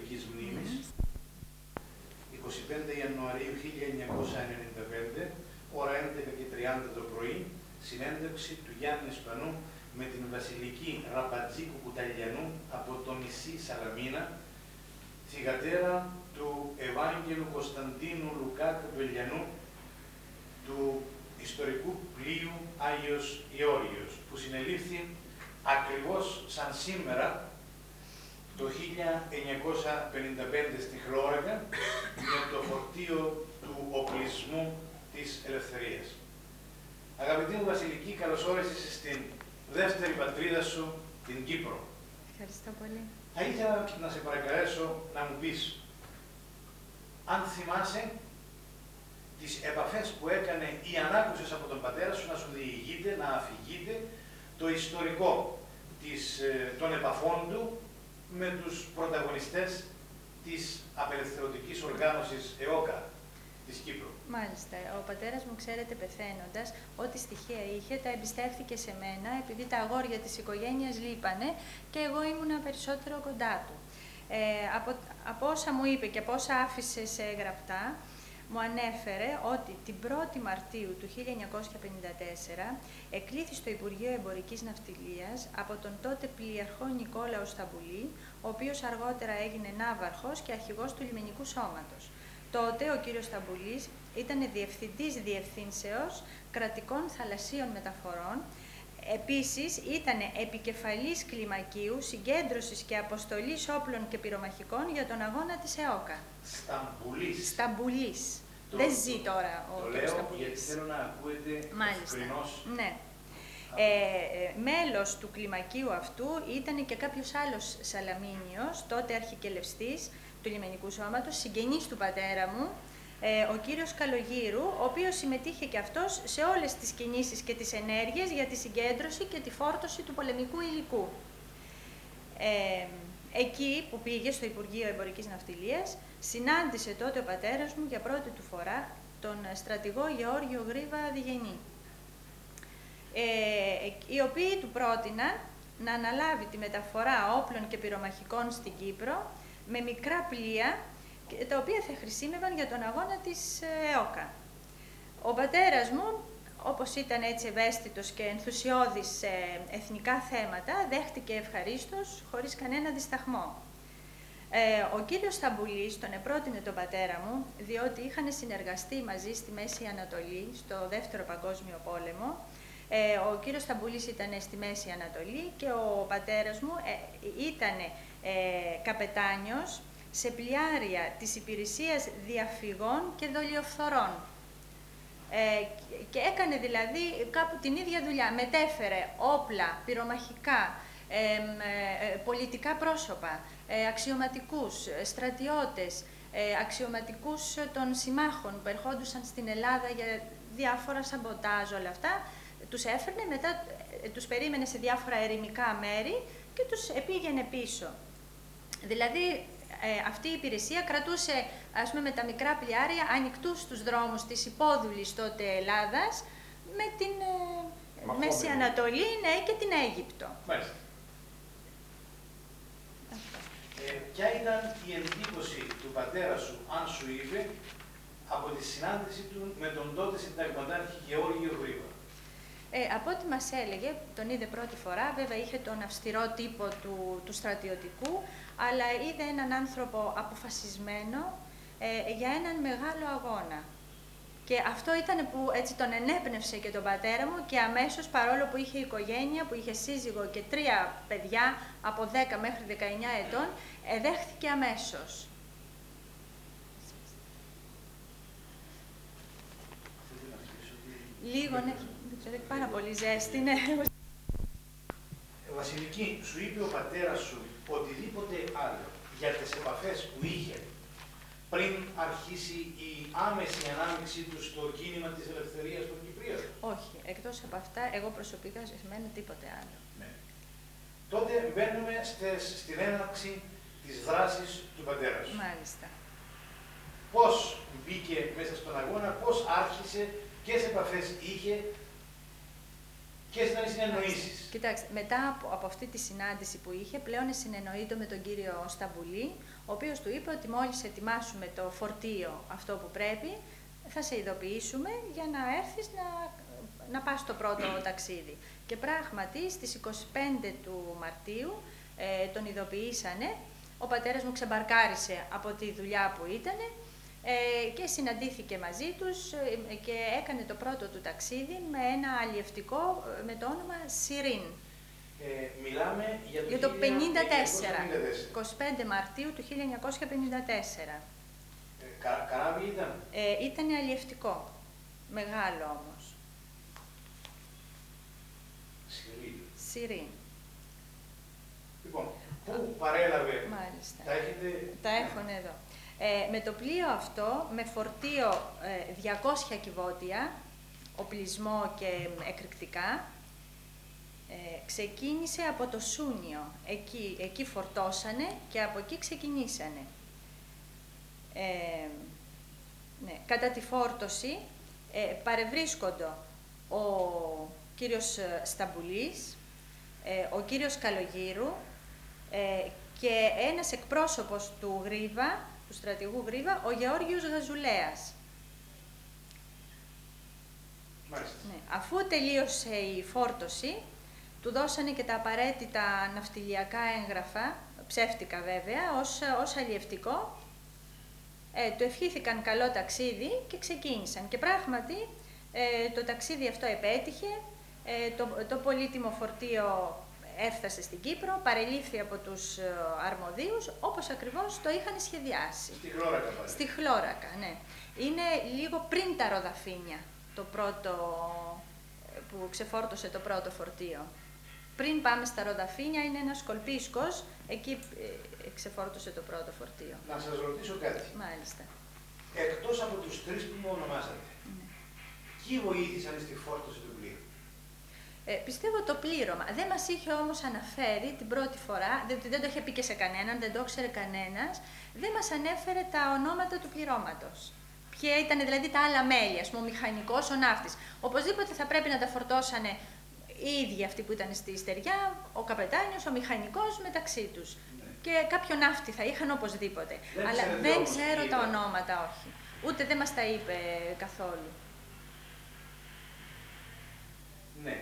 ιστορικής μνήμης, 25 Ιανουαρίου 1995, ώρα 11:30 το πρωί, συνέντευξη του Γιάννη Σπανού με την Βασιλική Ραπατζίκου Κουταλιανού από το νησί Σαλαμίνα, θυγατέρα του Ευάγγελου Κωνσταντίνου Λουκά Κουταλιανού, του ιστορικού πλοίου Άγιος Γεώργιος, που συνελήφθη ακριβώς σαν σήμερα το 1955 στη Χλώρακα με το φορτίο του οπλισμού της ελευθερίας. Αγαπητή μου Βασιλική, καλώς όρισες στην δεύτερη πατρίδα σου, την Κύπρο. Ευχαριστώ πολύ. Θα ήθελα να σε παρακαλέσω να μου πεις αν θυμάσαι τις επαφές που έκανε ή αν άκουσες από τον πατέρα σου να σου διηγείται, να αφηγείται το ιστορικό των επαφών του με τους πρωταγωνιστές της απελευθερωτικής οργάνωσης ΕΟΚΑ της Κύπρου. Μάλιστα. Ο πατέρας μου, ξέρετε, πεθαίνοντας, ό,τι στοιχεία είχε, τα εμπιστεύτηκε σε μένα, επειδή τα αγόρια της οικογένειας λείπανε και εγώ ήμουνα περισσότερο κοντά του. Από όσα μου είπε και από όσα άφησε σε γραπτά, μου ανέφερε ότι την 1η Μαρτίου του 1954 εκλήθη στο Υπουργείο Εμπορικής Ναυτιλίας από τον τότε πλοιαρχό Νικόλαο Σταμπουλή, ο οποίος αργότερα έγινε ναύαρχος και αρχηγός του λιμενικού σώματος. Τότε ο κύριος Σταμπουλής ήταν διευθυντής διευθύνσεως κρατικών θαλασσίων μεταφορών. Επίσης, ήταν επικεφαλής κλιμακίου, συγκέντρωσης και αποστολής όπλων και πυρομαχικών για τον αγώνα της ΕΟΚΑ. Σταμπουλής. Δεν ζει τώρα ο κύριος Σταμπουλής. Το λέω γιατί θέλω να ακούετε ευκρινώς. Ναι. Μέλος του κλιμακίου αυτού ήταν και κάποιος άλλος Σαλαμίνιος, τότε αρχικελευστής του λιμενικού σώματος, συγγενής του πατέρα μου, ο κύριος Καλογύρου, ο οποίος συμμετείχε και αυτός σε όλες τις κινήσεις και τις ενέργειες για τη συγκέντρωση και τη φόρτωση του πολεμικού υλικού. Εκεί που πήγε στο Υπουργείο Εμπορικής Ναυτιλίας, συνάντησε τότε ο πατέρας μου για πρώτη του φορά τον στρατηγό Γεώργιο Γρίβα Διγενή, οι οποίοι του πρότειναν να αναλάβει τη μεταφορά όπλων και πυρομαχικών στην Κύπρο με μικρά πλοία, τα οποία θα χρησιμεύαν για τον αγώνα της ΕΟΚΑ. Ο πατέρας μου, όπως ήταν έτσι ευαίσθητος και ενθουσιώδης σε εθνικά θέματα, δέχτηκε ευχαρίστως, χωρίς κανένα δισταγμό. Ο κύριος Σταμπουλής τον επρότεινε τον πατέρα μου, διότι είχαν συνεργαστεί μαζί στη Μέση Ανατολή, στο Δεύτερο Παγκόσμιο Πόλεμο. Ο κύριος Σταμπουλής ήταν στη Μέση Ανατολή και ο πατέρας μου ήταν καπετάνιος σε πλοιάρια της υπηρεσίας διαφυγών και δολιοφθορών. Και έκανε δηλαδή κάπου την ίδια δουλειά. Μετέφερε όπλα, πυρομαχικά, πολιτικά πρόσωπα, αξιωματικούς, στρατιώτες, αξιωματικούς των συμμάχων που ερχόντουσαν στην Ελλάδα για διάφορα σαμποτάζ, όλα αυτά. Τους έφερνε, μετά τους περίμενε σε διάφορα ερημικά μέρη και τους επήγαινε πίσω. Δηλαδή, αυτή η υπηρεσία κρατούσε, ας πούμε, με τα μικρά πλοιάρια ανοιχτούς στους δρόμους της υπόδουλης τότε Ελλάδας με την Μέση Ανατολή, ναι, και την Αίγυπτο. Μάλιστα. Ποια ήταν η εντύπωση του πατέρα σου, αν σου είπε, από τη συνάντηση του με τον τότε συνταγματάρχη Γεώργιο Γρίβα? Από ό,τι μας έλεγε, τον είδε πρώτη φορά, βέβαια είχε τον αυστηρό τύπο του στρατιωτικού, αλλά είδε έναν άνθρωπο αποφασισμένο για έναν μεγάλο αγώνα. Και αυτό ήταν που έτσι τον ενέπνευσε και τον πατέρα μου και αμέσως, παρόλο που είχε οικογένεια, που είχε σύζυγο και 3 παιδιά από 10 μέχρι 19 ετών, δέχθηκε αμέσως. Λίγο, ναι. Έχει πάρα πολύ ζέστη, ναι. Βασιλική, σου είπε ο πατέρας σου οτιδήποτε άλλο για τις επαφές που είχε πριν αρχίσει η άμεση ανάμειξή του στο κίνημα της ελευθερίας των Κυπρίων? Όχι, εκτός από αυτά, εγώ προσωπικά σε μένα τίποτε άλλο. Ναι. Τότε μπαίνουμε στην έναρξη της δράσης του πατέρα σου. Μάλιστα. Πώς μπήκε μέσα στον αγώνα, πώς άρχισε, ποιες επαφές είχε Ποιες ήταν οι συνεννοήσεις? Κοιτάξτε, μετά από αυτή τη συνάντηση που είχε, πλέον συνεννοείτο με τον κύριο Σταμπουλή, ο οποίος του είπε ότι μόλις ετοιμάσουμε το φορτίο αυτό που πρέπει, θα σε ειδοποιήσουμε για να έρθεις να πας στο πρώτο ταξίδι. Και πράγματι, στις 25 του Μαρτίου τον ειδοποιήσανε, ο πατέρας μου ξεμπαρκάρισε από τη δουλειά που ήτανε και συναντήθηκε μαζί τους και έκανε το πρώτο του ταξίδι με ένα αλλιευτικό με το όνομα Σιρίν. Μιλάμε για το 1954. 25 Μαρτίου του 1954. Καράβι ήταν? Ήτανε αλλιευτικό. Μεγάλο όμως. Σιρίν. Λοιπόν, πού παρέλαβε? Μάλιστα. Τα έχετε? Τα έχουν εδώ. Με το πλοίο αυτό, με φορτίο 200 κυβότια, οπλισμό και εκρηκτικά, ξεκίνησε από το Σούνιο. Εκεί φορτώσανε και από εκεί ξεκινήσανε. Ναι. Κατά τη φόρτωση παρευρίσκοντο ο κύριος Σταμπουλής, ο κύριος Καλογύρου και ένας εκπρόσωπος του Γρίβα, του στρατηγού Γρίβα, ο Γεώργιος Γαζουλέας. Ναι. Αφού τελείωσε η φόρτωση, του δώσανε και τα απαραίτητα ναυτιλιακά έγγραφα, ψεύτικα βέβαια, ως αλλιευτικό. Του ευχήθηκαν καλό ταξίδι και ξεκίνησαν. Και πράγματι το ταξίδι αυτό επέτυχε, το πολύτιμο φορτίο έφτασε στην Κύπρο, παρελήφθη από τους αρμοδίους, όπως ακριβώς το είχαν σχεδιάσει. Στη Χλώρακα πάλι. Στη Χλώρακα, ναι. Είναι λίγο πριν τα Ροδαφίνια, το πρώτο που ξεφόρτωσε το πρώτο φορτίο. Πριν πάμε στα Ροδαφίνια είναι ένας κολπίσκος, εκεί ξεφόρτωσε το πρώτο φορτίο. Να σας ρωτήσω κάτι. Μάλιστα. Εκτός από τους τρεις που μου ονομάσατε, ποιοι βοήθησαν στη φόρτωση του πλοίου? Πιστεύω το πλήρωμα. Δεν μας είχε όμως αναφέρει την πρώτη φορά, δεν το είχε πει και σε κανέναν, δεν το ήξερε κανένας, δεν μας ανέφερε τα ονόματα του πληρώματος. Ποια ήταν δηλαδή τα άλλα μέλη, ας πούμε, ο μηχανικός, ο ναύτης. Οπωσδήποτε θα πρέπει να τα φορτώσανε οι ίδιοι αυτοί που ήταν στη στεριά, ο καπετάνιος, ο μηχανικός μεταξύ τους. Ναι. Και κάποιο ναύτη θα είχαν οπωσδήποτε. Αλλά δεν ξέρω τα ονόματα, όχι. Ούτε δεν μας τα είπε καθόλου. Ναι.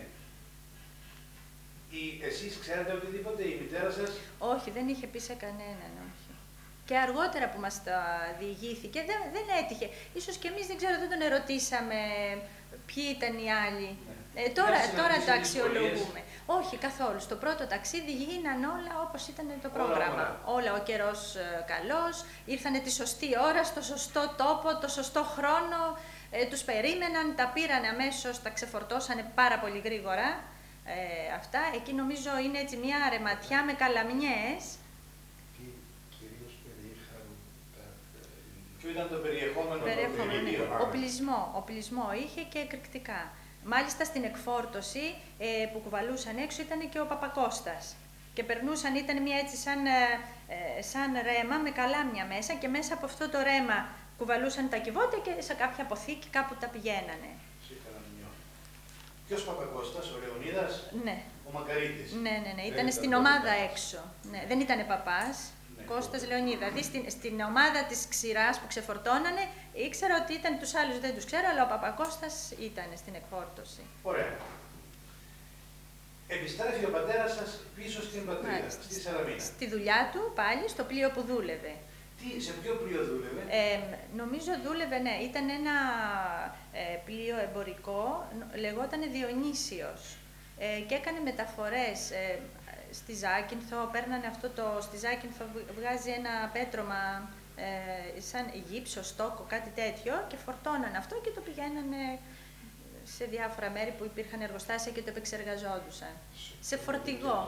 Εσείς ξέρετε οτιδήποτε, η μητέρα σας? Όχι, δεν είχε πει σε κανέναν, όχι. Και αργότερα που μας τα διηγήθηκε, δεν έτυχε. Ίσως και εμείς, δεν ξέρω, δεν τον ερωτήσαμε ποιοι ήταν οι άλλοι. Ναι. Τώρα το αξιολογούμε. Όχι, καθόλου. Στο πρώτο ταξίδι γίναν όλα όπως ήταν το πρόγραμμα. Όλα, ο καιρός καλός, ήρθανε τη σωστή ώρα, στο σωστό τόπο, το σωστό χρόνο, τους περίμεναν, τα πήραν αμέσως, τα ξεφορτώσανε πάρα πολύ γρήγορα. Αυτά, εκεί νομίζω είναι έτσι μια ρεματιά με καλαμιές. Κυρίως περιείχαν ποιο ήταν το περιεχόμενο? Οπλισμό είχε και εκρηκτικά. Μάλιστα στην εκφόρτωση που κουβαλούσαν έξω ήταν και ο Παπακώστας. Και περνούσαν, ήταν μια έτσι σαν ρέμα με καλάμια μέσα και μέσα από αυτό το ρέμα κουβαλούσαν τα κυβότια και σε κάποια αποθήκη κάπου τα πηγαίνανε. Ποιος Παπακώστας, ο Λεωνίδας? Ναι. Ο Μακαρίτης? Ναι. Ήταν στην ομάδα έξω. Ναι. Δεν ήτανε παπάς. Ναι. Κώστας Λεωνίδα. Δηλαδή στην ομάδα της ξηράς που ξεφορτώνανε, ήξερα ότι ήταν τους άλλους, δεν τους ξέρω, αλλά ο Παπακώστας ήταν στην εκφόρτωση. Ωραία. Επιστρέφει ο πατέρας σας πίσω στην πατρίδα, στη Σαλαμίνα. Στη δουλειά του πάλι, στο πλοίο που δούλευε. Σε ποιο πλοίο δούλευε? Νομίζω δούλευε, ναι, ήταν ένα πλοίο εμπορικό, λεγότανε Διονύσιος και έκανε μεταφορές στη Ζάκυνθο, παίρνανε στη Ζάκυνθο βγάζει ένα πέτρωμα σαν γύψο, στόκο, κάτι τέτοιο και φορτώναν αυτό και το πηγαίνανε σε διάφορα μέρη που υπήρχαν εργοστάσια και το επεξεργαζόντουσαν. Σε φορτηγό.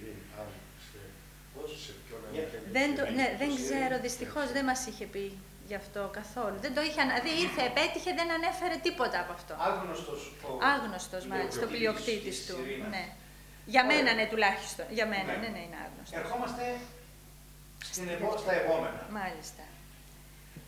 Δεν ξέρω, δυστυχώς δεν μας είχε πει γι' αυτό καθόλου. Δεν το είχε, ήρθε, επέτυχε, δεν ανέφερε τίποτα από αυτό. Άγνωστος μάλιστα, ο πλειοκτήτης του. Ναι. Για μένα, ναι, τουλάχιστον. Για μένα, ναι, είναι άγνωστο. Ερχόμαστε στα επόμενα. Μάλιστα.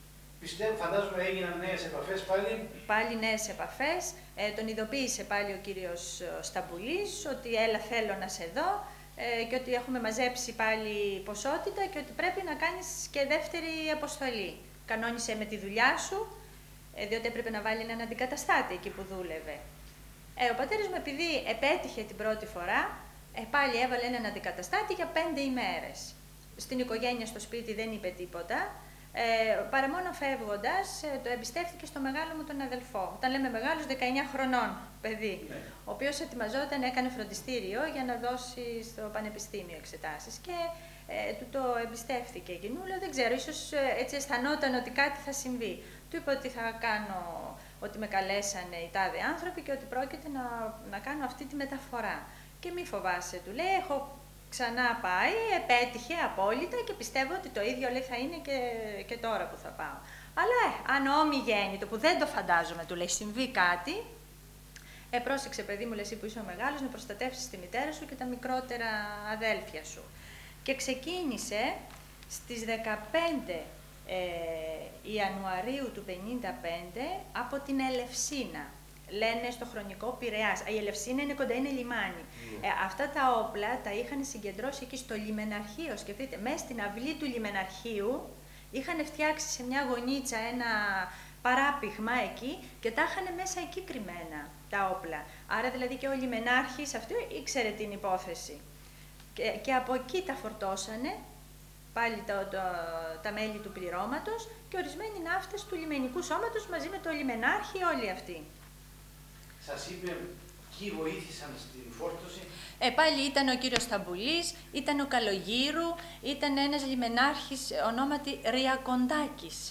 Φαντάζομαι έγιναν νέες επαφές πάλι. Πάλι νέες επαφές. Τον ειδοποίησε πάλι ο κύριος Σταμπουλής ότι έλα θέλω να σε δω και ότι έχουμε μαζέψει πάλι ποσότητα και ότι πρέπει να κάνεις και δεύτερη αποστολή. Κανόνισε με τη δουλειά σου, διότι έπρεπε να βάλει έναν αντικαταστάτη εκεί που δούλευε. Ο πατέρας μου, επειδή επέτυχε την πρώτη φορά, πάλι έβαλε έναν αντικαταστάτη για 5 ημέρες. Στην οικογένεια στο σπίτι δεν είπε τίποτα. Παρά μόνο φεύγοντας, το εμπιστεύτηκε στο μεγάλο μου τον αδελφό. Όταν λέμε μεγάλος, 19 χρονών παιδί, Ναι. ο οποίος ετοιμαζόταν, έκανε φροντιστήριο για να δώσει στο πανεπιστήμιο εξετάσεις και του το εμπιστεύτηκε εκείνου. Δεν ξέρω, ίσως έτσι αισθανόταν ότι κάτι θα συμβεί. Του είπε ότι θα κάνω, ότι με καλέσανε οι τάδε άνθρωποι και ότι πρόκειται να κάνω αυτή τη μεταφορά. Και μη φοβάσαι, του λέει, έχω ξανά πάει, επέτυχε απόλυτα και πιστεύω ότι το ίδιο λέει θα είναι και τώρα που θα πάω. Αλλά αν ομιγέννητο, που δεν το φαντάζομαι, του λέει, συμβεί κάτι, πρόσεξε παιδί μου, λέει, εσύ που είσαι ο μεγάλος, να προστατεύσεις τη μητέρα σου και τα μικρότερα αδέλφια σου. Και ξεκίνησε στις 15 Ιανουαρίου του 1955 από την Ελευσίνα. Λένε στο χρονικό Πειραιάς. Η Ελευσίνα είναι κοντά, είναι λιμάνι. Αυτά τα όπλα τα είχαν συγκεντρώσει εκεί στο λιμεναρχείο. Σκεφτείτε, μέσα στην αυλή του λιμεναρχείου είχαν φτιάξει σε μια γωνίτσα ένα παράπηγμα εκεί και τα είχαν μέσα εκεί κρυμμένα τα όπλα. Άρα δηλαδή και ο λιμενάρχης αυτό ήξερε την υπόθεση. Και από εκεί τα φορτώσανε πάλι τα μέλη του πληρώματος και ορισμένοι ναύτες του λιμενικού σώματος μαζί με το λιμενάρχη, όλοι αυτοί. Σας είπε ποιοι βοήθησαν στην φόρτωση. Πάλι ήταν ο κύριος Σταμπουλής, ήταν ο Καλογύρου, ήταν ένας λιμενάρχης ονόματι Ριακοντάκης.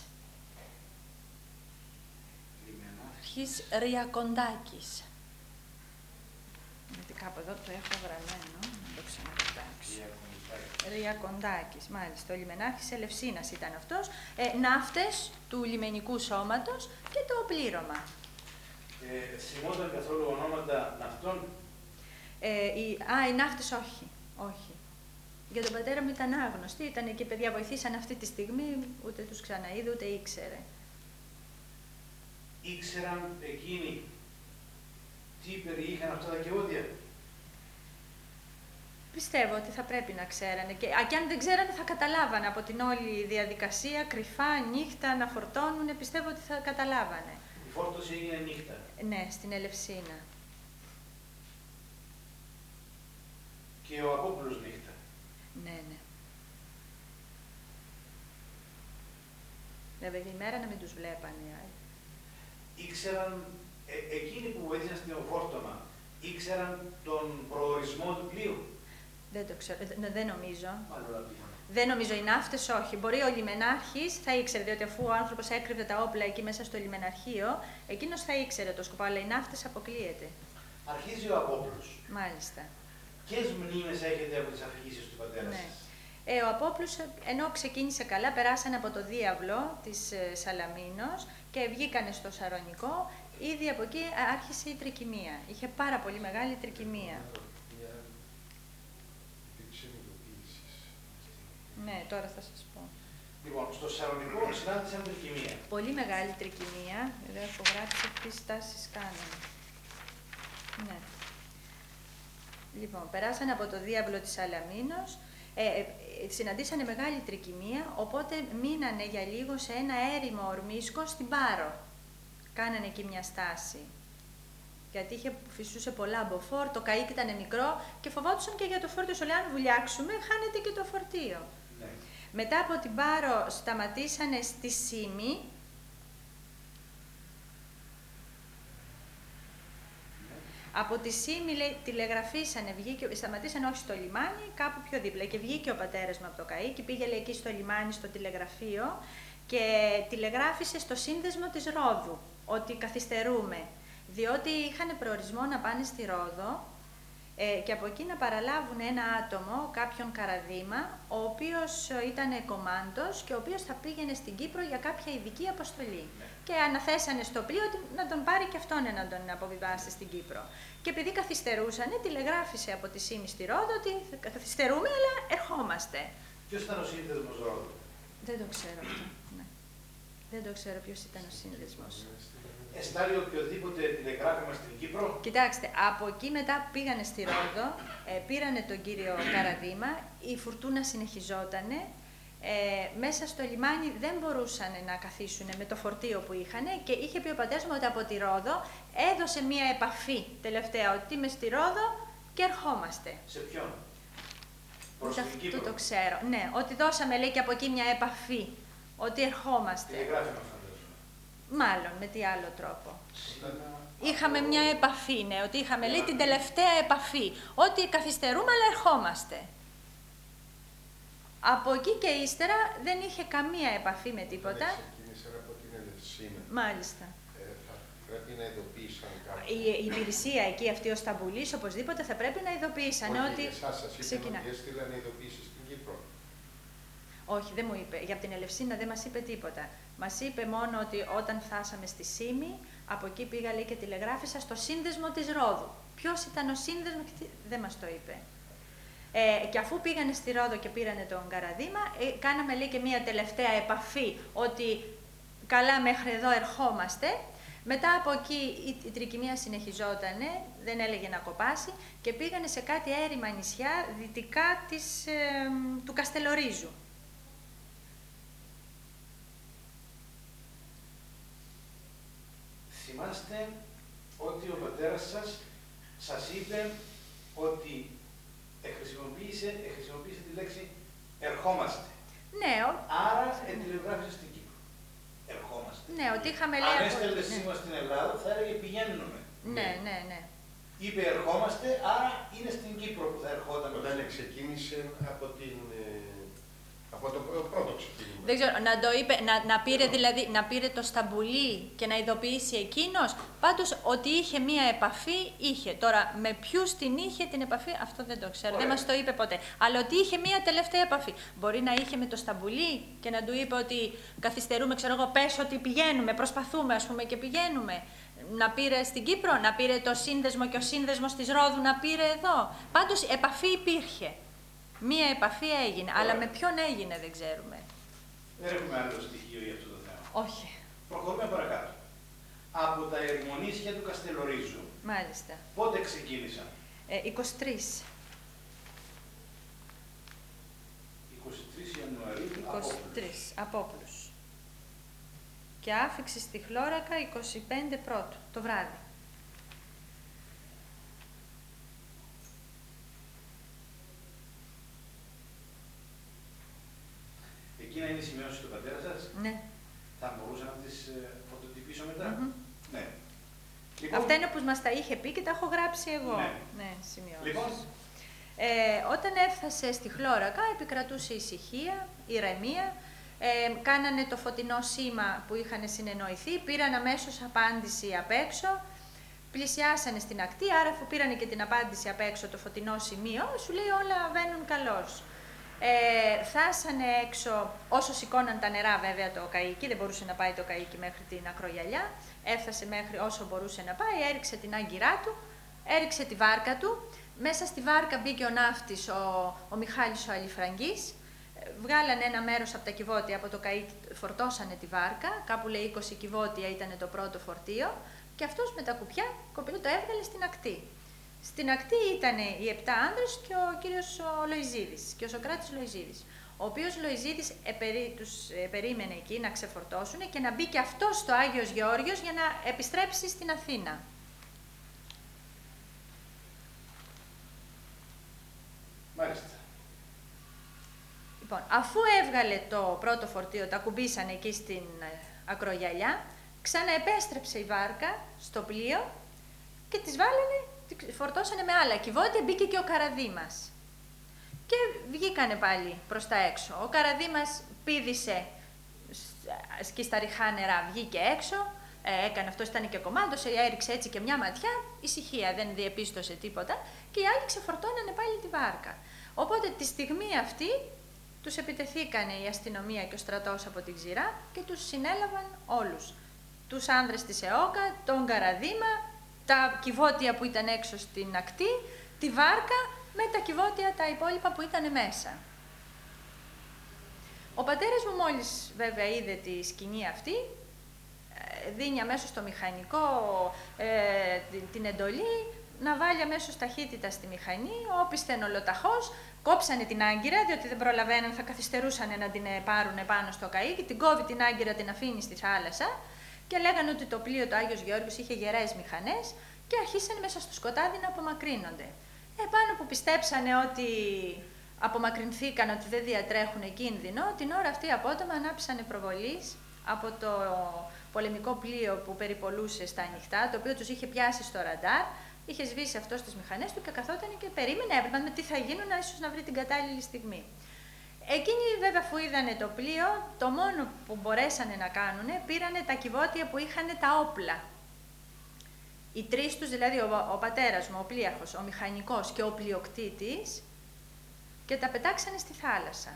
Λιμενάρχης Ριακοντάκης. Γιατί κάπου εδώ το έχω γραμμένο, να το ξανακοιτάξω. Ριακοντάκης, μάλιστα. Ο λιμενάρχης Ελευσίνας ήταν αυτός. Ναύτες του λιμενικού σώματος και το πλήρωμα. Θυμόταν καθόλου ονόματα ναυτών. Οι ναύτες όχι. Για τον πατέρα μου ήταν άγνωστοι, ήταν και παιδιά βοηθήσαν αυτή τη στιγμή, ούτε τους ξαναείδε, ούτε ήξερε. Ήξεραν εκείνοι τι περιείχαν αυτά τα κιόδια. Πιστεύω ότι θα πρέπει να ξέρανε και αν δεν ξέρανε θα καταλάβανε από την όλη διαδικασία, κρυφά, νύχτα, να φορτώνουν, πιστεύω ότι θα καταλάβανε. Η φόρτωση έγινε νύχτα. Ναι, στην Ελευσίνα. Και ο Απόπουλος νύχτα. Ναι. Βέβαια, η μέρα να μην τους βλέπανε οι άλλοι. Ήξεραν, εκείνοι που βοήθησαν στο φόρτωμα, ήξεραν τον προορισμό του πλοίου. Δεν το ξέρω, δεν νομίζω. Μάλλον απίθανο. Δεν νομίζω, οι ναύτες όχι. Μπορεί ο λιμενάρχης θα ήξερε, διότι αφού ο άνθρωπος έκρυβε τα όπλα εκεί μέσα στο λιμεναρχείο, εκείνος θα ήξερε το σκοπό, αλλά οι ναύτες αποκλείεται. Αρχίζει ο Απόπουλος. Μάλιστα. Ποιες μνήμες έχετε από τις αφηγήσεις του πατέρα σας? Ο Απόπουλος, ενώ ξεκίνησε καλά, περάσανε από το διάβλο της Σαλαμίνος και βγήκανε στο Σαρονικό. Ήδη από εκεί άρχισε η τρικυμία. Είχε πάρα πολύ μεγάλη τρικυμία. Ναι, τώρα θα σας πω. Λοιπόν, στο Σαρονικό συνάντησαν τρικυμία. Πολύ μεγάλη τρικυμία. Εδώ έχω γράψει τι στάσεις κάνανε. Ναι. Λοιπόν, περάσανε από το διάβλο της Σαλαμίνος, συναντήσανε μεγάλη τρικυμία, οπότε μείνανε για λίγο σε ένα έρημο ορμίσκο στην Πάρο. Κάνανε εκεί μια στάση. Γιατί φυσούσε πολλά μποφόρ, το καΐκι ήταν μικρό και φοβόντουσαν και για το φόρτιο. Σου λέει, αν βουλιάξουμε, χάνεται και το φορτίο. Ναι. Μετά από την Πάρο σταματήσανε στη Σύμη. Από τη Σύμη, λέει, τηλεγραφήσανε, σταματήσανε όχι στο λιμάνι, κάπου πιο δίπλα. Και βγήκε ο πατέρας μου από το καΐκι, πήγε λέει, εκεί στο λιμάνι, στο τηλεγραφείο και τηλεγράφησε στο σύνδεσμο της Ρόδου ότι καθυστερούμε. Διότι είχαν προορισμό να πάνε στη Ρόδο και από εκεί να παραλάβουν ένα άτομο, κάποιον Καραδίμα, ο οποίος ήταν κομμάντος και ο οποίος θα πήγαινε στην Κύπρο για κάποια ειδική αποστολή. Και αναθέσανε στο πλοίο να τον πάρει και αυτόν να τον αποβιβάσει στην Κύπρο. Και επειδή καθυστερούσανε, τηλεγράφησε από τη Σύμη στη Ρόδο ότι καθυστερούμε, αλλά ερχόμαστε. Ποιος ήταν ο σύνδεσμος Ρόδου? Δεν το ξέρω αυτό. Ναι. Δεν το ξέρω ποιος ήταν ο σύνδεσμος. Εστάλει οποιοδήποτε τηλεγράφημα στην Κύπρο. Κοιτάξτε, από εκεί μετά πήγανε στη Ρόδο, πήρανε τον κύριο Καραδήμα, η φουρτούνα συνεχιζότανε. Μέσα στο λιμάνι δεν μπορούσαν να καθίσουν με το φορτίο που είχαν και είχε πει ο πατέρας μου ότι από τη Ρόδο έδωσε μία επαφή τελευταία, ότι είμαι στη Ρόδο και ερχόμαστε. Σε ποιον? Προς την Κύπρο. Αυτό το ξέρω. Ναι, ότι δώσαμε, λέει, και από εκεί μια επαφή, ότι ερχόμαστε. Τηλεγράφημα φαντάζομαι. Μάλλον, με τι άλλο τρόπο. Είχαμε μια επαφή, ναι, ότι είχαμε, λέει, την τελευταία επαφή, ότι καθυστερούμε αλλά ερχόμαστε. Από εκεί και ύστερα δεν είχε καμία επαφή με τίποτα. Ξεκίνησαν από την Ελευσίνα. Μάλιστα. Θα πρέπει να ειδοποίησαν κάποιον. Η υπηρεσία εκεί, αυτή ο Σταμπουλής, οπωσδήποτε θα πρέπει να ειδοποιήσαν ότι Εσάς σας είπαν ξεκινά. ότι έστειλαν ειδοποίηση στην Κύπρο. Όχι, δεν μου είπε. Για την Ελευσίνα δεν μας είπε τίποτα. Μας είπε μόνο ότι όταν φτάσαμε στη Σύμη, από εκεί πήγα, λέει, και τηλεγράφησα στο σύνδεσμο της Ρόδου. Ποιος ήταν ο σύνδεσμος, δεν μας το είπε. Και αφού πήγανε στη Ρόδο και πήρανε τον Καραδήμα, κάναμε, λέει, και μία τελευταία επαφή, ότι καλά μέχρι εδώ ερχόμαστε. Μετά από εκεί η τρικυμία συνεχιζότανε, δεν έλεγε να κοπάσει και πήγανε σε κάτι έρημα νησιά δυτικά του Καστελορίζου. Θυμάστε ότι ο πατέρας σας είπε ότι χρησιμοποίησε τη λέξη ερχόμαστε. Ναι, Άρα τηλεγράφησε στην Κύπρο. Ερχόμαστε. ναι, ότι είχαμε, λέει... Αν έστελνε σήμα στην Ελλάδα θα έλεγε πηγαίνουμε. Ναι. Είπε ερχόμαστε, άρα είναι στην Κύπρο που θα ερχόταν. Όταν ξεκίνησε από το πρώτο ξεκίνημα. Δεν ξέρω, να πήρε το Σταμπουλί και να ειδοποιήσει εκείνος. Πάντως ότι είχε μία επαφή, είχε. Τώρα με ποιους την είχε την επαφή, αυτό δεν το ξέρω, δεν μας το είπε ποτέ. Αλλά ότι είχε μία τελευταία επαφή. Μπορεί να είχε με το Σταμπουλί και να του είπε ότι καθυστερούμε, ξέρω εγώ, πες ότι πηγαίνουμε, προσπαθούμε, ας πούμε, και πηγαίνουμε. Να πήρε στην Κύπρο, να πήρε το σύνδεσμο και ο σύνδεσμος της Ρόδου να πήρε εδώ. Πάντως επαφή υπήρχε. Μία επαφή έγινε, αλλά με ποιον έγινε δεν ξέρουμε. Δεν έχουμε άλλο στοιχείο για αυτό το θέμα. Όχι. Προχωρούμε παρακάτω. Από τα ερημονήσια του Καστελορίζου. Μάλιστα. Πότε ξεκίνησαν? 23. 23 Ιανουαρίου. 23. Απόπλους. Και άφηξη στη Χλώρακα 25 πρώτου, το βράδυ. Εκείνα είναι οι σημειώσεις του πατέρα σας. Ναι. Θα μπορούσα να τις φωτοτυπήσω μετά. Ναι. Λοιπόν, αυτά είναι που μας τα είχε πει και τα έχω γράψει εγώ. Ναι, σημειώσεις. Λοιπόν. Όταν έφτασε στη Χλώρακα, επικρατούσε ησυχία, ηρεμία. Κάνανε το φωτεινό σήμα που είχαν συνεννοηθεί, πήραν αμέσως απάντηση απ' έξω, πλησιάσανε στην ακτή, άρα αφού πήρανε και την απάντηση απ' έξω το φωτεινό σημείο, σου λέει όλα βαίνουν καλώς. Φτάσανε έξω, όσο σηκώναν τα νερά βέβαια το καΐκι, δεν μπορούσε να πάει το καΐκι μέχρι την ακρογιαλιά, έφτασε μέχρι όσο μπορούσε να πάει, έριξε την άγκυρά του, έριξε τη βάρκα του, μέσα στη βάρκα μπήκε ο ναύτης, ο Μιχάλης ο Αλιφραγκής, βγάλανε ένα μέρος από τα κυβότια από το καΐκι, φορτώσανε τη βάρκα, κάπου λέει 20 κυβότια ήταν το πρώτο φορτίο και αυτός με τα κουπιά το έβγαλε στην ακτή. Στην ακτή ήταν οι 7 άνδρες και ο κύριος Λοϊζίδης και ο Σωκράτης Λοϊζίδης, ο οποίος Λοϊζίδης τους περίμενε εκεί να ξεφορτώσουν και να μπει και αυτός στο Άγιος Γεώργιος για να επιστρέψει στην Αθήνα. Μάλιστα. Λοιπόν, αφού έβγαλε το πρώτο φορτίο, τα κουμπίσανε εκεί στην ακρογιαλιά, ξαναεπέστρεψε η βάρκα στο πλοίο και τις βάλανε, φορτώσανε με άλλα κυβότια, μπήκε και ο Καραδήμας. Και βγήκανε πάλι προς τα έξω. Ο Καραδήμας πήδησε στα ριχά νερά, βγήκε έξω, έκανε, αυτός ήταν και κομμάντος, έριξε έτσι και μια ματιά, ησυχία, δεν διεπίστωσε τίποτα και οι άλλοι ξεφορτώνανε πάλι τη βάρκα. Οπότε τη στιγμή αυτή τους επιτεθήκανε η αστυνομία και ο στρατός από την ξηρά και τους συνέλαβαν όλους. Τους άνδρες της ΕΟΚΑ, τον Καραδήμα, τα κυβότια που ήταν έξω στην ακτή, τη βάρκα με τα κυβότια τα υπόλοιπα που ήταν μέσα. Ο πατέρας μου μόλις βέβαια είδε τη σκηνή αυτή, δίνει αμέσως στο μηχανικό την εντολή να βάλει αμέσως ταχύτητα στη μηχανή, όπισθεν ολοταχώς, κόψανε την άγκυρα, διότι δεν προλαβαίναν, θα καθυστερούσαν να την πάρουν πάνω στο καΐκι, την κόβει την άγκυρα, την αφήνει στη θάλασσα και λέγανε ότι το πλοίο του Άγιος Γεώργιος είχε γερές μηχανές και αρχίσαν μέσα στο σκοτάδι να απομακρύνονται. Πάνω που πιστέψανε ότι απομακρυνθήκαν, ότι δεν διατρέχουν κίνδυνο, την ώρα αυτή απότομα ανάψανε προβολής από το πολεμικό πλοίο που περιπολούσε στα ανοιχτά, το οποίο τους είχε πιάσει στο ραντάρ, είχε σβήσει αυτό στις μηχανές του και καθόταν και περίμενε, έβλεπαν με τι θα γίνουν, ίσως να βρει την κατάλληλη στιγμή. Εκείνοι βέβαια αφού είδανε το πλοίο, το μόνο που μπορέσανε να κάνουν, πήρανε τα κυβότια που είχαν τα όπλα. Οι τρεις τους, δηλαδή ο πατέρας μου, ο πλοίαρχος, ο μηχανικός και ο πλοιοκτήτης, και τα πετάξανε στη θάλασσα.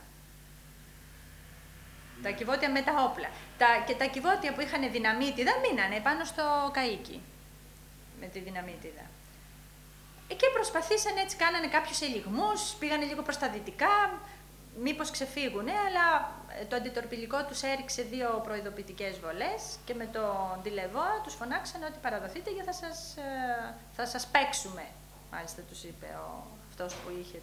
Τα κυβότια με τα όπλα. Και τα κυβότια που είχαν δυναμίτιδα μείνανε πάνω στο καΐκι, με τη δυναμίτιδα. Και προσπαθήσαν έτσι, κάνανε κάποιους ελιγμούς, πήγανε λίγο προς τα δυτικά, μήπως ξεφύγουνε, αλλά το αντιτορπιλικό τους έριξε 2 προειδοποιητικές βολές και με τον τηλεβόα τους φωνάξανε ότι παραδοθείτε για θα σας παίξουμε. Μάλιστα τους είπε αυτός που είχε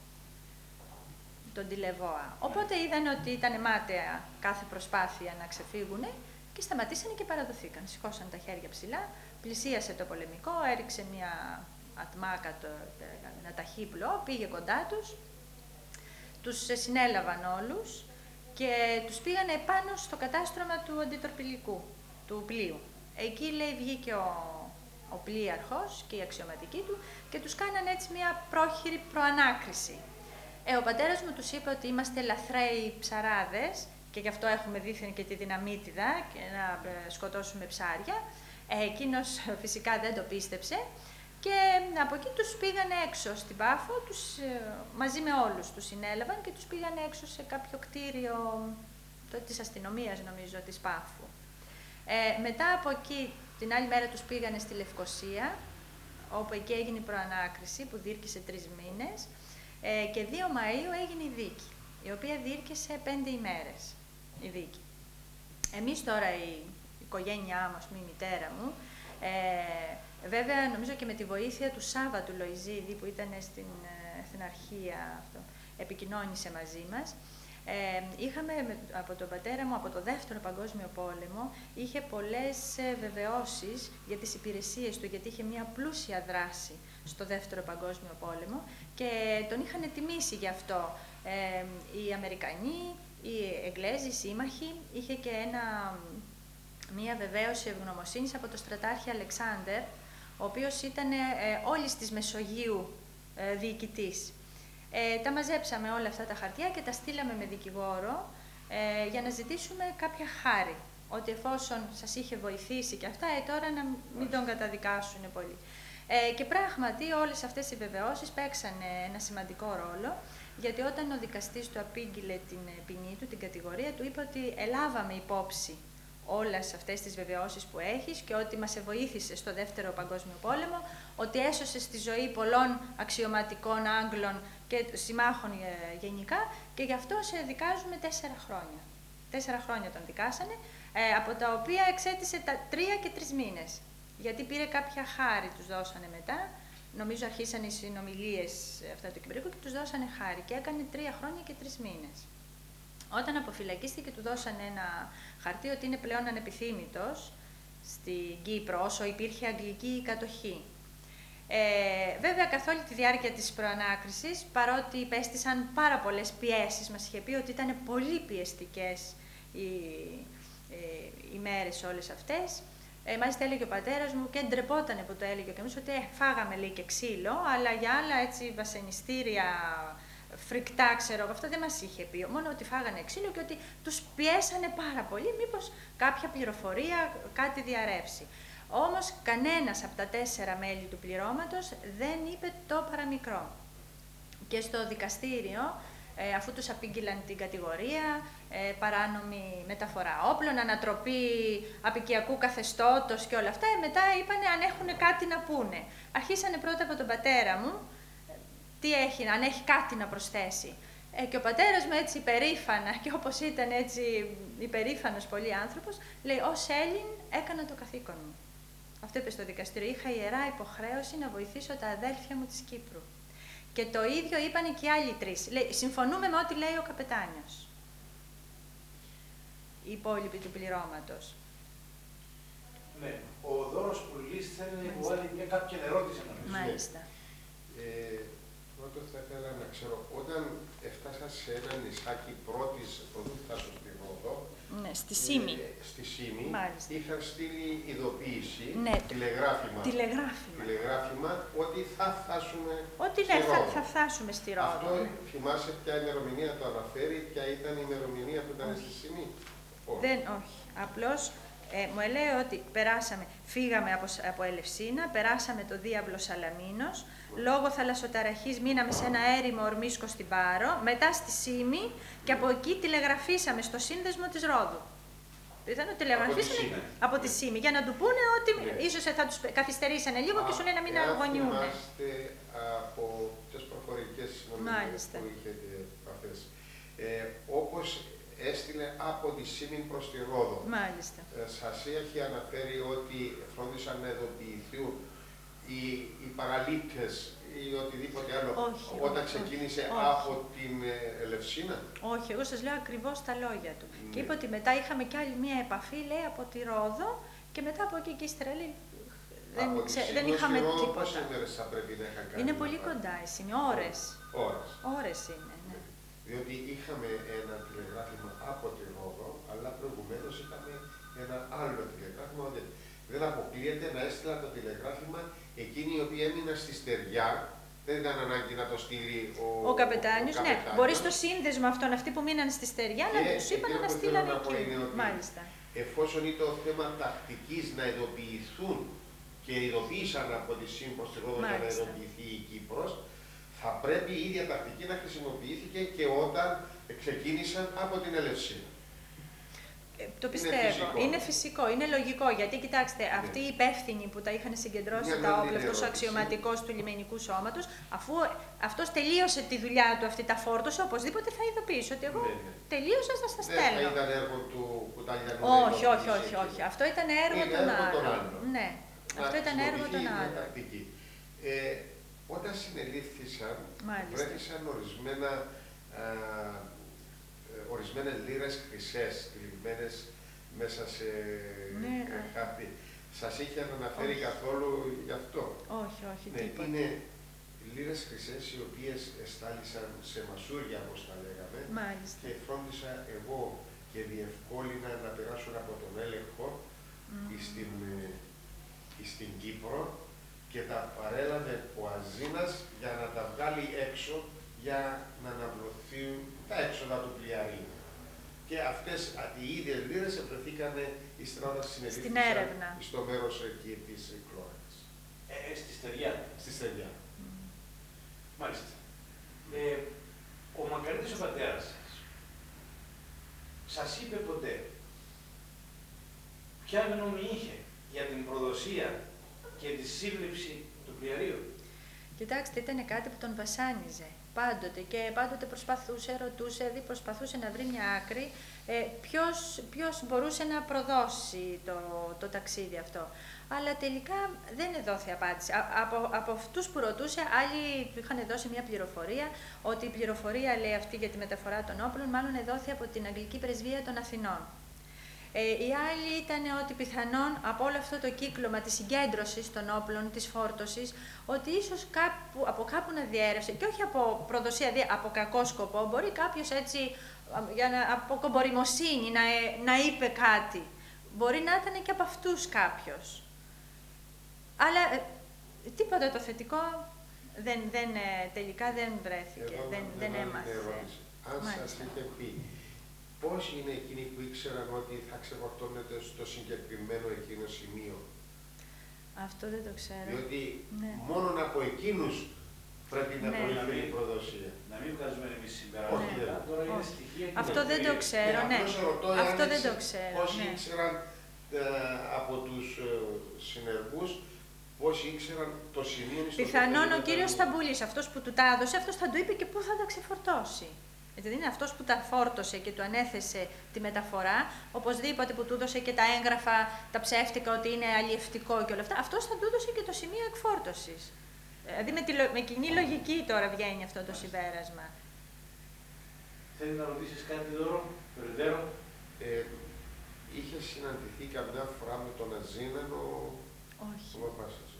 τον τηλεβόα. Οπότε είδαν ότι ήταν μάταια κάθε προσπάθεια να ξεφύγουνε και σταματήσανε και παραδοθήκαν. Σηκώσαν τα χέρια ψηλά, πλησίασε το πολεμικό, έριξε μια ατμάκα, ένα ταχύπλο, πήγε κοντά τους, τους συνέλαβαν όλους και τους πήγανε πάνω στο κατάστρωμα του αντιτορπιλικού, του πλοίου. Εκεί, λέει, βγήκε ο πλοίαρχος και οι αξιωματικοί του και τους κάνανε έτσι μια πρόχειρη προανάκριση. Ο πατέρας μου τους είπε ότι είμαστε λαθρέοι ψαράδες και γι' αυτό έχουμε δίθεν και τη δυναμίτιδα και να σκοτώσουμε ψάρια. Εκείνος φυσικά δεν το πίστεψε και από εκεί τους πήγανε έξω στην Πάφο, μαζί με όλους τους συνέλαβαν και τους πήγανε έξω σε κάποιο κτίριο της αστυνομίας, νομίζω, της Πάφου. Μετά από εκεί, την άλλη μέρα τους πήγανε στη Λευκοσία, όπου εκεί έγινε η προανάκριση που διήρκησε 3 μήνες και 2 Μαΐου έγινε η δίκη, η οποία διήρκησε 5 ημέρες, η δίκη. Εμείς τώρα, η οικογένειά μας, η μητέρα μου, βέβαια νομίζω και με τη βοήθεια του Σάββατου Λοϊζίδη που ήταν στην αρχεία, επικοινώνησε μαζί μας, είχαμε από τον πατέρα μου, από το Δεύτερο Παγκόσμιο Πόλεμο, είχε πολλές βεβαιώσεις για τις υπηρεσίες του, γιατί είχε μια πλούσια δράση στο Δεύτερο Παγκόσμιο Πόλεμο και τον είχαν τιμήσει γι' αυτό. Οι Αμερικανοί, οι Εγγλέζοι, οι σύμμαχοι, είχε και μια βεβαίωση ευγνωμοσύνης από τον στρατάρχη Αλεξάνδερ, ο οποίος ήταν όλης της Μεσογείου διοικητής. Τα μαζέψαμε όλα αυτά τα χαρτιά και τα στείλαμε με δικηγόρο για να ζητήσουμε κάποια χάρη. Ότι εφόσον σας είχε βοηθήσει και αυτά, τώρα να μην τον καταδικάσουν πολύ. Και πράγματι όλες αυτές οι βεβαιώσεις παίξανε ένα σημαντικό ρόλο, γιατί όταν ο δικαστής του απήγγειλε την ποινή του, την κατηγορία του, είπε ότι ελάβαμε υπόψη όλες αυτές τις βεβαιώσεις που έχεις και ότι μας βοήθησε στο Δεύτερο Παγκόσμιο Πόλεμο, ότι έσωσε τη ζωή πολλών αξιωματικών Άγγλων και συμμάχων γενικά και γι' αυτό σε δικάζουμε 4 χρόνια. 4 χρόνια τον δικάσανε, από τα οποία εξέτησε τα 3 και 3 μήνες. Γιατί πήρε κάποια χάρη, τους δώσανε μετά, νομίζω αρχίσαν οι συνομιλίες αυτά του Κυπριακού και τους δώσανε χάρη και έκανε 3 χρόνια και 3 μήνες. Όταν αποφυλακίστηκε του δώσανε ένα χαρτί ότι είναι πλέον ανεπιθύμητος στην Κύπρο όσο υπήρχε αγγλική κατοχή. Βέβαια καθ' όλη τη διάρκεια της προανάκρισης, παρότι υπέστησαν πάρα πολλές πιέσεις, μας είχε πει ότι ήταν πολύ πιεστικές οι μέρες όλες αυτές. Μάλιστα έλεγε ο πατέρας μου και ντρεπότανε που το έλεγε και εμείς ότι φάγαμε, λέει, και ξύλο, αλλά για άλλα έτσι βασανιστήρια, φρικτά, ξέρω, αυτό δεν μας είχε πει. Μόνο ότι φάγανε ξύλο και ότι τους πιέσανε πάρα πολύ, μήπως κάποια πληροφορία, κάτι διαρρεύσει. Όμως κανένας από τα 4 μέλη του πληρώματος δεν είπε το παραμικρό. Και στο δικαστήριο, αφού τους απήγγειλαν την κατηγορία, παράνομη μεταφορά όπλων, ανατροπή απικιακού καθεστώτος και όλα αυτά, μετά είπανε αν έχουν κάτι να πούνε. Αρχίσανε πρώτα από τον πατέρα μου, τι έχει, αν έχει κάτι να προσθέσει. Και ο πατέρας μου έτσι υπερήφανα και όπως ήταν έτσι υπερήφανος πολύ άνθρωπος, λέει ως Έλλην έκανα το καθήκον μου. Αυτό είπε στο δικαστήριο. Είχα ιερά υποχρέωση να βοηθήσω τα αδέλφια μου της Κύπρου. Και το ίδιο είπανε και οι άλλοι τρεις. Λέει, συμφωνούμε με ό,τι λέει ο καπετάνιος. Οι υπόλοιποι του πληρώματος. Ναι. Ο Δώρος Πουλής θέλει να υποβάλει μια κάποια ερώτηση νομίζω. Μάλιστα. Πρώτο θα ήθελα να ξέρω, όταν έφτασα σε ένα νησάκι πρώτης πρωτού φτάσω στη Ρόδο, Ναι, στη Σύμη. Στη Σύμη, είχαν στείλει ειδοποίηση, Ναι, τηλεγράφημα, ότι θα φτάσουμε ότι στη ναι, Ρόδο. θα φτάσουμε στη Ρόδο. Αυτό θυμάσαι ποια ημερομηνία το αναφέρει, ποια ήταν η ημερομηνία που ήταν στη Σύμη? Όχι. Απλώς μου έλεγε ότι φύγαμε από Ελευσίνα, περάσαμε το διάβλο Σαλαμίνος, λόγω θαλασσοταραχής μείναμε σε ένα έρημο ορμίσκο στην Πάρο, μετά στη Σύμη και από εκεί τηλεγραφήσαμε στο σύνδεσμο της Ρόδου. Πιθανόν τηλεγραφήσαμε από τη Σύμη για να του πούνε ότι ίσως θα τους καθυστερήσανε λίγο και σου λέει να μην αγωνιούν. Θυμάστε από τις προφορικές συνομιλίες που είχετε αυτές. Όπως έστειλε από τη Σύμη προς τη Ρόδο. Μάλιστα. Σας έχει αναφέρει ότι φρόντισαν να ειδοποιηθούν οι παραλήπτες ή οτιδήποτε άλλο όταν ξεκίνησε από την Ελευσίνα? Όχι, εγώ σας λέω ακριβώς τα λόγια του. Και είπε ότι μετά είχαμε κι άλλη μία επαφή, λέει, από τη Ρόδο και μετά από εκεί και ύστερα λέει, δεν είχαμε τίποτα. Πόσες μέρες θα πρέπει να είχαν κάνει? Είναι πολύ κοντά η Σύμη, ώρες. Ώρες είναι, ναι. Διότι είχαμε ένα τηλεγράφημα από τη Ρόδο, αλλά προηγουμένως είχαμε ένα άλλο τηλεγράφημα. Δεν αποκλείεται να έστειλα το τηλεγράφημα εκείνοι οι οποίοι έμειναν στη Στεριά. Δεν ήταν ανάγκη να το στείλει ο καπετάνιος. Ναι, μπορεί στο σύνδεσμο αυτόν, αυτοί που μείναν στη Στεριά, να τους είπαν να στείλαν εκεί. Μάλιστα. Εφόσον είναι το θέμα τακτικής να ειδοποιηθούν και ειδοποίησαν από τη Σύμη προς τη Ρόδο για να ειδοποιηθεί η Κύπρος, θα πρέπει η ίδια τακτική να χρησιμοποιήθηκε και όταν ξεκίνησαν από την Ελευσίνα. Το πιστεύω. Είναι φυσικό, είναι λογικό. Γιατί κοιτάξτε, αυτοί οι υπεύθυνοι που τα είχαν συγκεντρώσει τα όπλα, αυτός ο αξιωματικός του λιμενικού σώματος, αφού αυτός τελείωσε τη δουλειά του, αυτή τα φόρτωσε, οπωσδήποτε θα ειδοποιήσει ότι εγώ τελείωσα, θα στα στέλνω. Δεν ήταν έργο του Κουταλιανού. Όχι. Αυτό ήταν έργο των άλλων. Ναι, αυτό ήταν έργο των άλλων. Όταν συνελήφθησαν, βρέθησαν ορισμένες λίρες χρυσές τυλιγμένες μέσα σε χάπι. Σας είχε αναφέρει καθόλου γι' αυτό? Όχι, τίποτα. Είναι λίρες χρυσές οι οποίες εστάλησαν σε μασούρια, όπως τα λέγαμε, και φρόντισα εγώ και διευκόλυνα να περάσουν από τον έλεγχο στην Κύπρο και τα παρέλαβε ο Αζίνας για να τα βγάλει έξω για να αναπληρωθούν τα έξοδα του πλοιαρίου. Και αυτές οι ίδιες λίρες βρεθήκαν ύστερα όταν συνελήφθησαν στο μέρος εκεί της Κλώρας. Στη Στεριά. Στη Στεριά. Μάλιστα. Ο Μακαρίτης ο πατέρας σας είπε ποτέ ποια γνώμη είχε για την προδοσία και τη σύλληψη του πλοιαρίου? Κοιτάξτε, ήταν κάτι που τον βασάνιζε πάντοτε και πάντοτε ρωτούσε, προσπαθούσε να βρει μια άκρη ποιος μπορούσε να προδώσει το ταξίδι αυτό. Αλλά τελικά δεν έδωσε απάντηση. Από αυτούς που ρωτούσε, άλλοι του είχαν δώσει μια πληροφορία, ότι η πληροφορία, λέει, αυτή για τη μεταφορά των όπλων, μάλλον εδόθη από την Αγγλική Πρεσβεία των Αθηνών. Η άλλη ήταν ότι πιθανόν από όλο αυτό το κύκλωμα της συγκέντρωσης των όπλων, της φόρτωσης, ότι ίσως από κάπου να διέρευσε, και όχι από προδοσία, από κακό σκοπό, μπορεί κάποιος έτσι, από κομποριμοσύνη, να είπε κάτι. Μπορεί να ήταν και από αυτούς κάποιος. Αλλά τίποτα το θετικό τελικά δεν βρέθηκε, δεν έμαθε. Αν σας είχε πει, πόσοι είναι εκείνοι που ήξεραν ότι θα ξεφορτώνεται στο συγκεκριμένο εκείνο σημείο? Αυτό δεν το ξέρω. Διότι μόνο από εκείνους πρέπει να προηγηθεί η προδοσία. Να μην βγάζουμε εμείς συμπεράσματα. Τώρα είναι στοιχεία. Αυτό δεν το ξέρω, ναι. Αυτό δεν το ξέρω. Πόσοι ήξεραν από τους συνεργούς, πόσοι ήξεραν το σημείο? Πιθανόν ο κύριος Σταμπούλης, αυτός που του τα έδωσε, αυτός θα του είπε και πού θα τα ξεφορτώσει. Δηλαδή είναι αυτός που τα φόρτωσε και του ανέθεσε τη μεταφορά, οπωσδήποτε που του έδωσε και τα έγγραφα, τα ψεύτικα ότι είναι αλλιευτικό και όλα αυτά, αυτός θα του έδωσε και το σημείο εκφόρτωσης. Δηλαδή με κοινή λογική τώρα βγαίνει αυτό το συμπέρασμα. Θέλει να ρωτήσεις κάτι, Δώρο, περαιτέρω? Είχε συναντηθεί καμιά φορά με τον Αζήνανο? Όχι. Ο παπάς σας?